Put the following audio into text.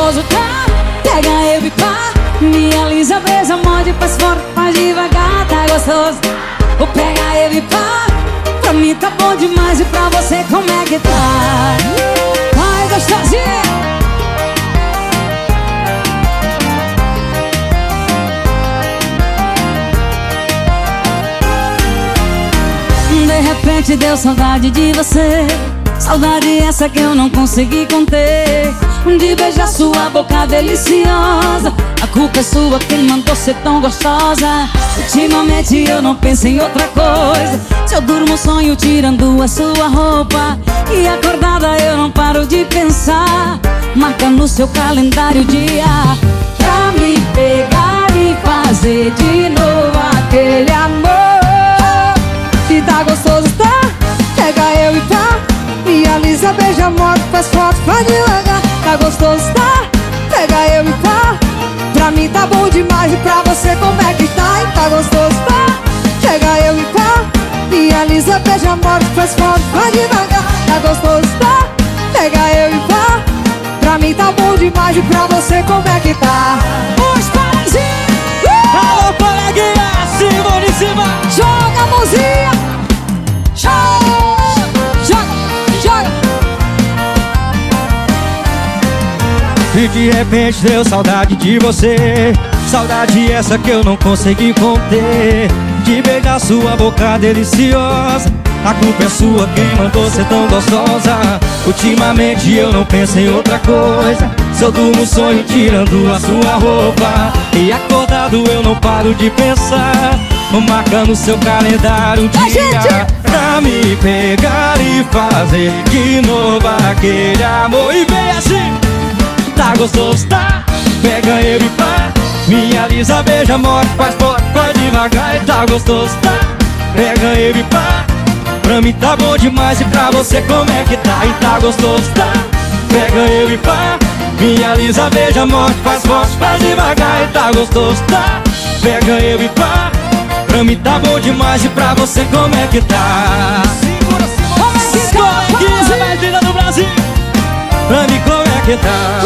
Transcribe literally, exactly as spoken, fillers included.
gostoso tá, pega eu e pá. Me alisa, beija, morde, faz forte, faz devagar. Tá gostoso, ou pega eu e pá. Pra mim tá bom demais e pra você como é que tá? Vai, gostosinha! De repente deu saudade de você, saudade essa que eu não consegui conter. De beijar sua boca deliciosa, a culpa é sua, quem mandou ser tão gostosa. Ultimamente eu não penso em outra coisa. Se eu durmo sonho tirando a sua roupa, e acordada eu não paro de pensar. Marca no seu calendário o dia pra me pegar e fazer de novo aquele amor. Se tá gostoso, tá? Pega eu e pá. Me alisa, beija, morde, faz foto, faz devagar. Tá gostoso, tá? Pega eu e pá. Pra mim tá bom demais e pra você como é que tá? E tá gostoso, tá? Pega eu e pá. Me alisa, beija, morde, faz foto, faz devagar. Tá gostoso, tá? Pega eu e pá. Pra mim tá bom demais e pra você como é que tá? Os parazinhos! Uh! Alô, coleguinha! Cima de cima! Joga a mãozinha! Joga! Joga! Joga! E de repente deu saudade de você, saudade essa que eu não consegui conter. De beijar sua boca deliciosa, a culpa é sua, quem mandou ser tão gostosa. Ultimamente eu não penso em outra coisa. Se eu durmo sonho tirando a sua roupa, e acordado eu não paro de pensar. Marca no seu calendário um dia pra me pegar e fazer de novo aquele amor. E vem assim, tá gostoso, tá? Pega eu e pá. Me alisa, beija, morde, faz forte, faz devagar. E tá gostoso, tá? Pega eu e pá. Pra mim tá bom demais e pra você como é que tá? E tá gostoso, tá? Pega eu e pá. Me alisa, beija, morde, faz forte, faz devagar. E tá gostoso, tá? Pega eu e pá. Pra mim tá bom demais e pra você como é que tá? Segura, segura, como é que tá? Coleguinha mais linda do Brasil, pra mim como é que tá?